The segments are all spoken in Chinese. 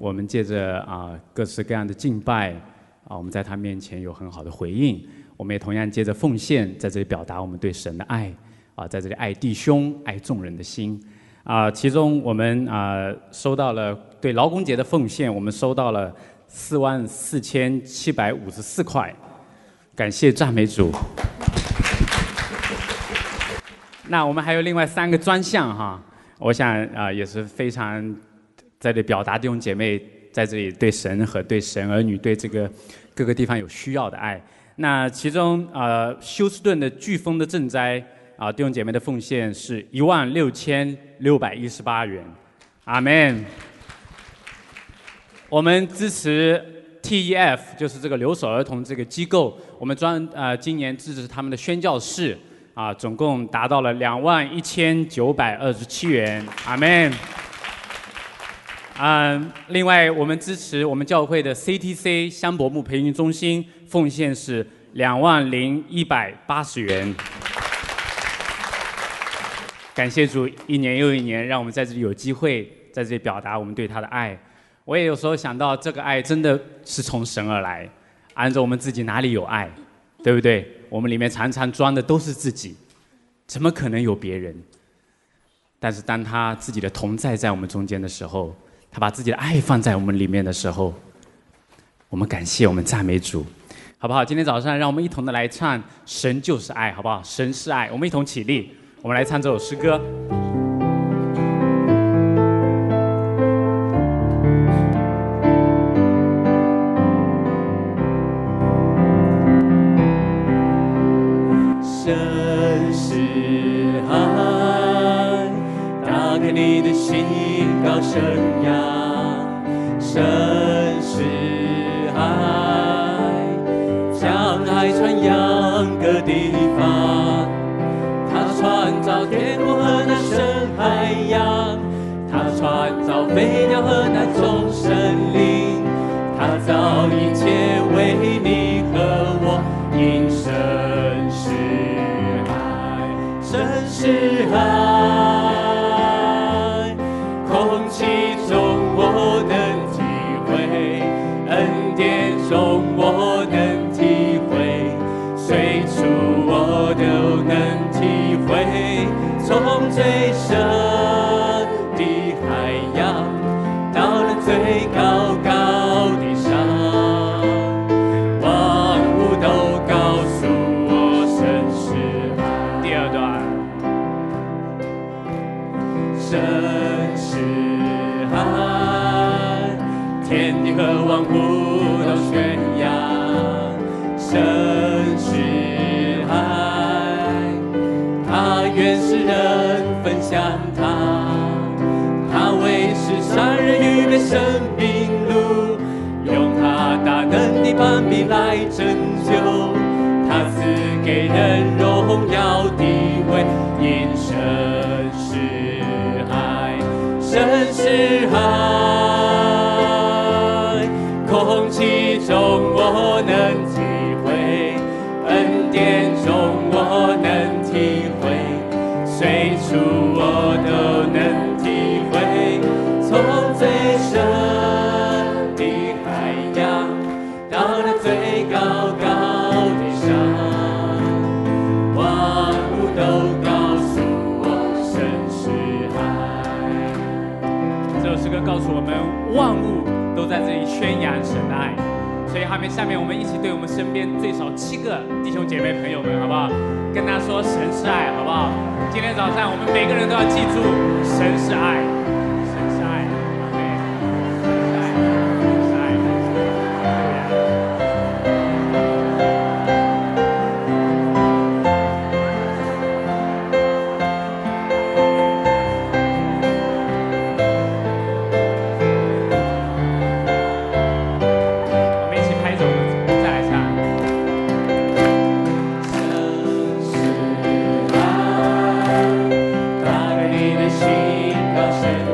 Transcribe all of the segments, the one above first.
我们借着各式各样的敬拜我们在他面前有很好的回应。我们也同样借着奉献，在这里表达我们对神的爱在这里爱弟兄、爱众人的心其中我们收到了对劳工节的奉献，我们收到了44754块，感谢赞美主。那我们还有另外3个专项我想也是非常在这里表达弟兄姐妹在这里对神和对神儿女对这个各个地方有需要的爱。那其中休斯顿的飓风的赈灾弟兄姐妹的奉献是16618元，阿们。我们支持 TEF 就是这个留守儿童这个机构，我们今年支持他们的宣教士总共达到了21927元，阿们。另外我们支持我们教会的 CTC 香柏木培训中心，奉献是20180元。感谢主，一年又一年，让我们在这里有机会在这里表达我们对他的爱。我也有时候想到，这个爱真的是从神而来，按照我们自己哪里有爱，对不对？我们里面常常装的都是自己，怎么可能有别人？但是当他自己的同在在我们中间的时候，他把自己的爱放在我们里面的时候，我们感谢，我们赞美主，好不好？今天早上让我们一同的来唱神就是爱，好不好？神是爱，我们一同起立，我们来唱这首诗歌。 神是爱，打开你的心，高声扬。神是爱，将爱传扬各地方。他创造天空和那深海洋，他创造飞鸟和那众生灵，他造一切为你和我，因神是爱，神是爱，空气中我能体会，恩典中我能体会，随处我都能体会，从最深的海洋到了最高高的山，万物都告诉我神是爱。 第二段， 神是爱，天地和万物都宣扬，神是爱，他愿使人分享他，他为世上人预备生命路，用他大能的膀臂来拯救，他赐给人荣耀地位，因神是爱，神是爱，空气中我能体会，恩典中我能体会，随处我都能体会，从最深的海洋到了最高高的山，万物都告诉我神是爱。 这首诗歌告诉我们，万物都在这里宣扬神的爱。所以下面我们一起对我们身边最少7个弟兄姐妹朋友们，好不好？跟他说神是爱，好不好？今天早上我们每个人都要记住，神是爱，神是爱，对，神是爱，神是爱，我们一起拍手，再来唱。 神是爱，打开你的心，高声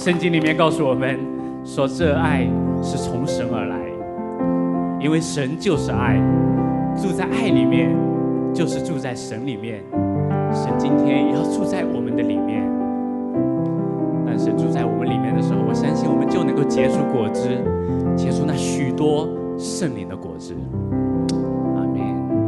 圣经里面告诉我们说，这爱是从神而来，因为神就是爱，住在爱里面就是住在神里面。神今天也要住在我们的里面，但神住在我们里面的时候，我相信我们就能够结出果子，结出那许多圣灵的果子。阿们。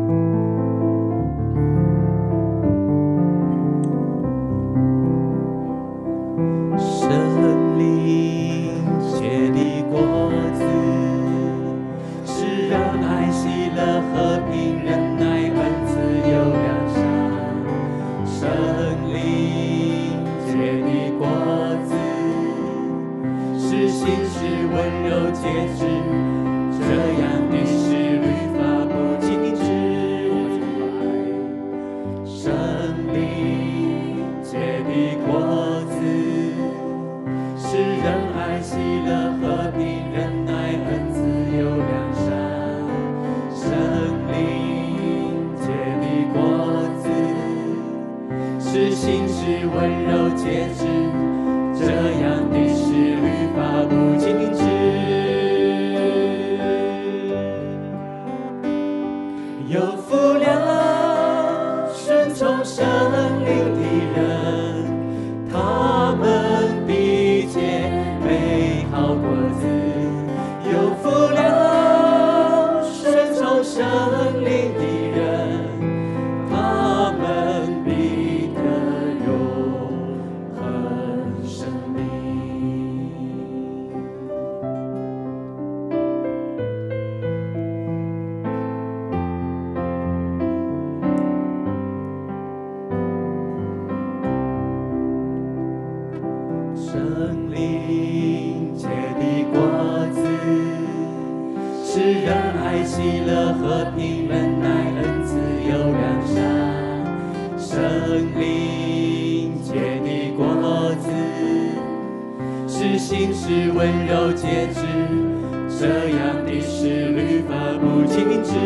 圣灵结的果子，是让爱、喜乐、和平、忍耐、恩慈、有良善。圣灵结的果子，是信实、温柔、节制，这样的是律法不禁止。圣灵结的果子，是仁爱、喜乐、和平、忍耐、恩慈、有良善。圣灵结的果子，是信实、温柔、节制，这样的是律法不禁止。有福了顺从圣灵的人，他们必结美好果子。有福了顺从圣灵的人，他们必得永恒生命。圣灵结的果子，是仁爱、喜乐、和平、忍耐、恩慈、有良善。圣灵结的果子，是信实、温柔、节制，这样的是律法不禁止。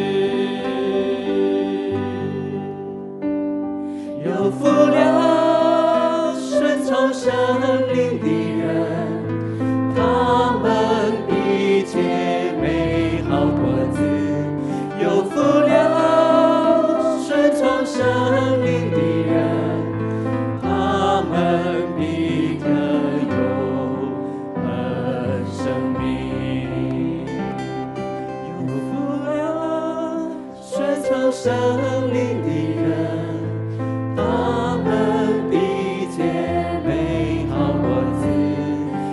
有福了顺从圣灵的人，他们必结美好果子。有福了顺从圣灵的人，他们必得永恒生命。有福了顺从圣灵的人，他们必结美好果子。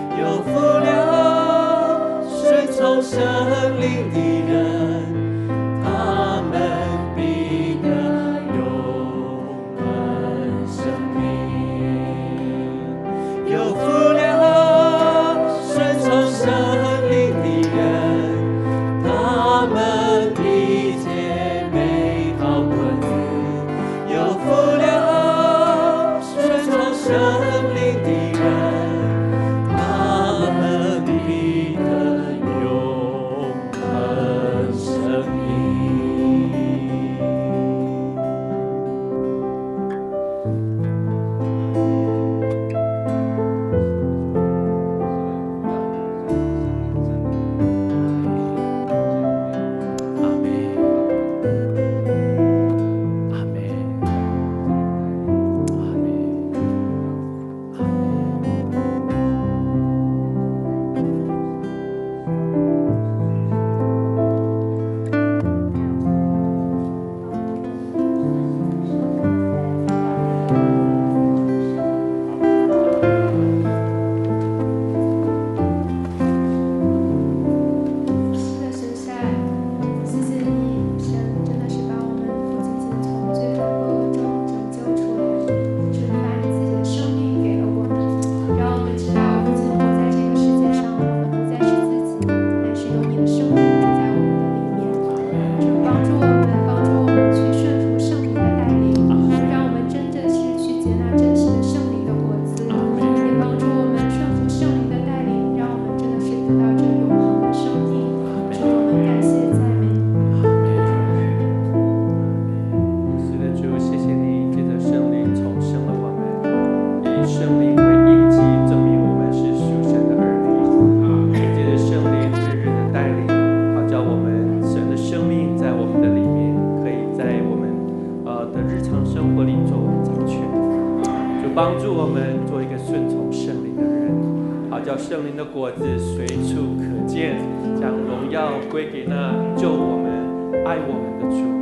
日常生活里做掌权。主帮助我们做一个顺从圣灵的人，好叫圣灵的果子随处可见，将荣耀归给那救我们、爱我们的主。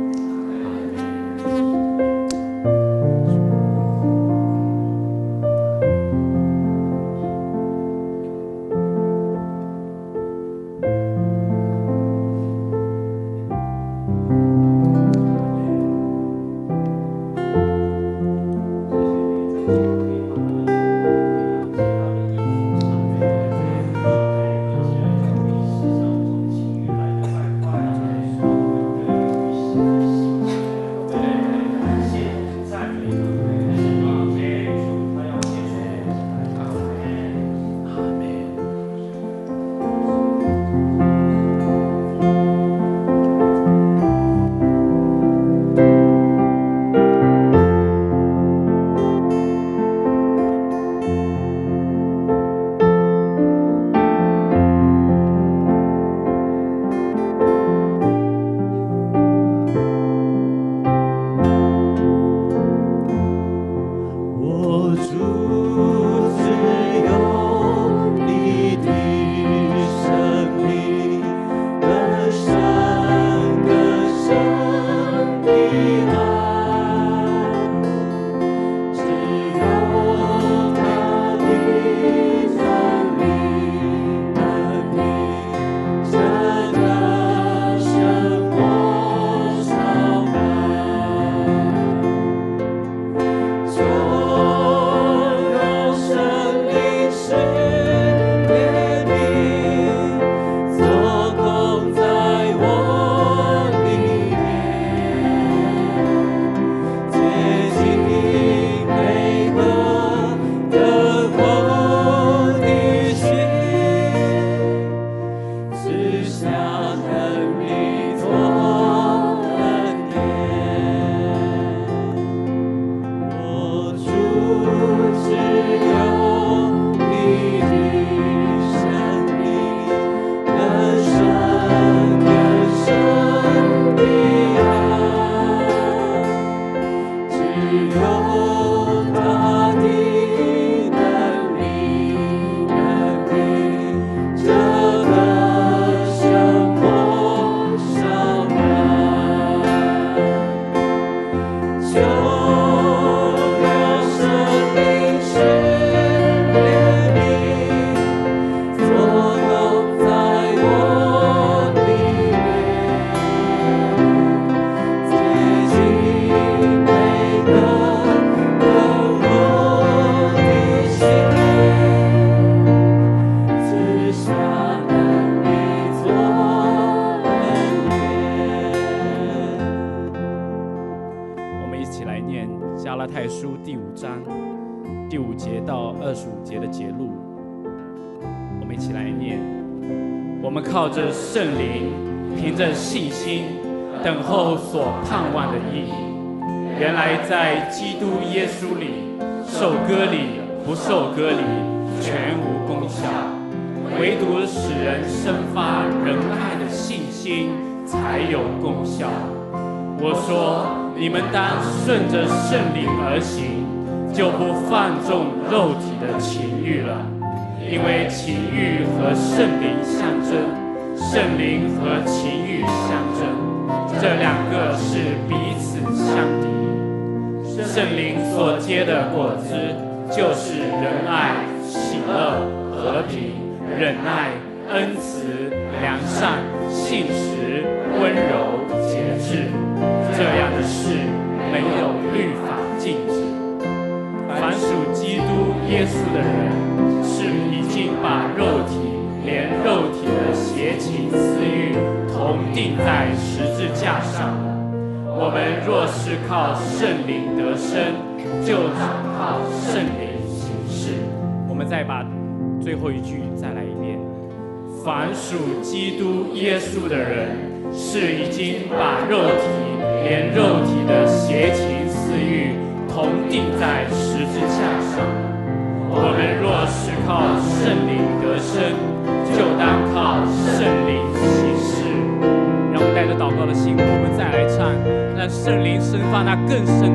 靠着圣灵，凭着信心，等候所盼望的意义。原来在基督耶稣里，受割礼不受割礼，全无功效，唯独使人生发仁爱的信心才有功效。我说，你们当顺着圣灵而行，就不放纵肉体的情欲了。因为情欲和圣灵相争，圣灵和情欲相争，这两个是彼此相敌。圣灵所结的果子，就是仁爱、喜乐、和平、忍耐、恩慈、良善、信实、温柔、节制。这样的事没有律法禁止。凡属基督耶稣的人，是已经把肉体连肉体的邪情私欲同钉在十字架上了。我们若是靠圣灵得生，就当靠圣灵行事。我们再把最后一句再来一遍：凡属基督耶稣的人，是已经把肉体连肉体的邪情私欲同钉在十字架上了。我们若是靠圣灵得生，就当靠圣灵行事。让我们带着祷告的心，我们再来唱，让圣灵生发那更深的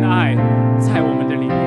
爱在我们的里面。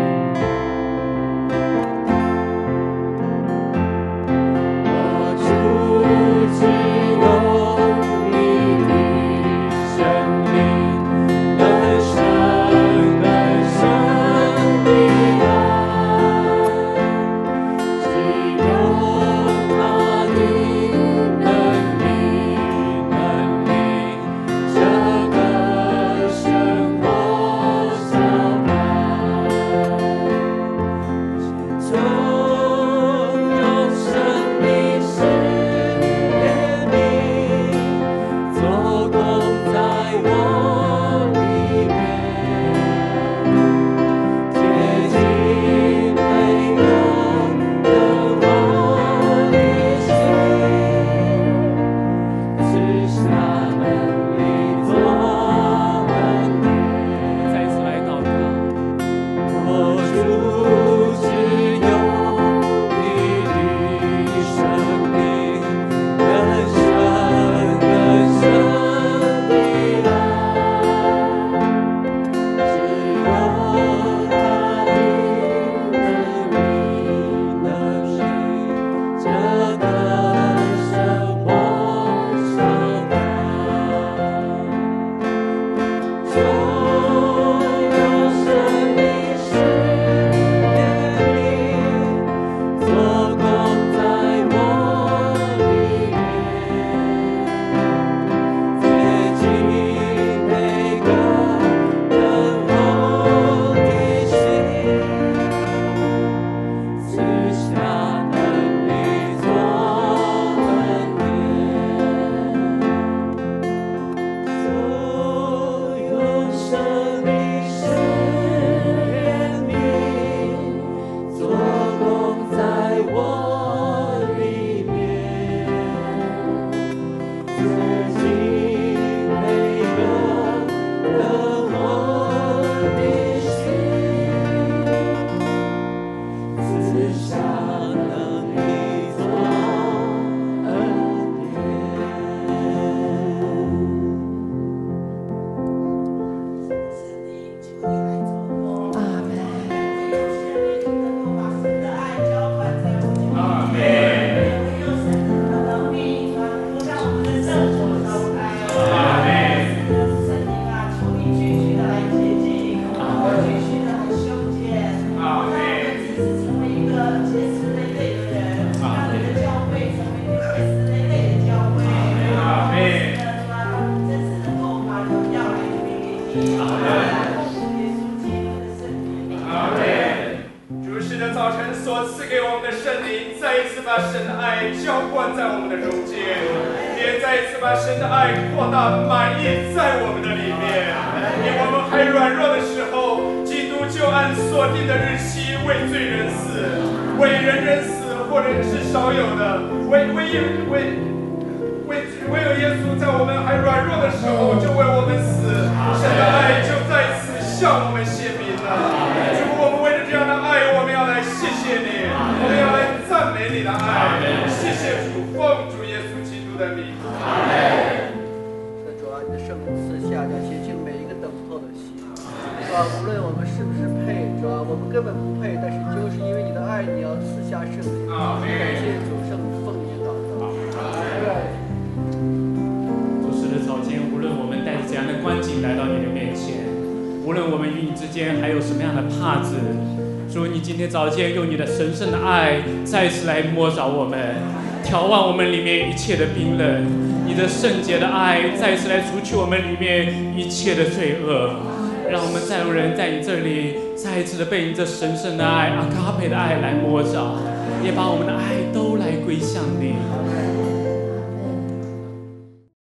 早间用你的神圣的爱再次来摸着我们，眺望我们里面一切的冰冷，你的圣洁的爱再次来除去我们里面一切的罪恶，让我们再有人在你这里再一次的被你这神圣的爱阿卡佩的爱来摸着，也把我们的爱都来归向你。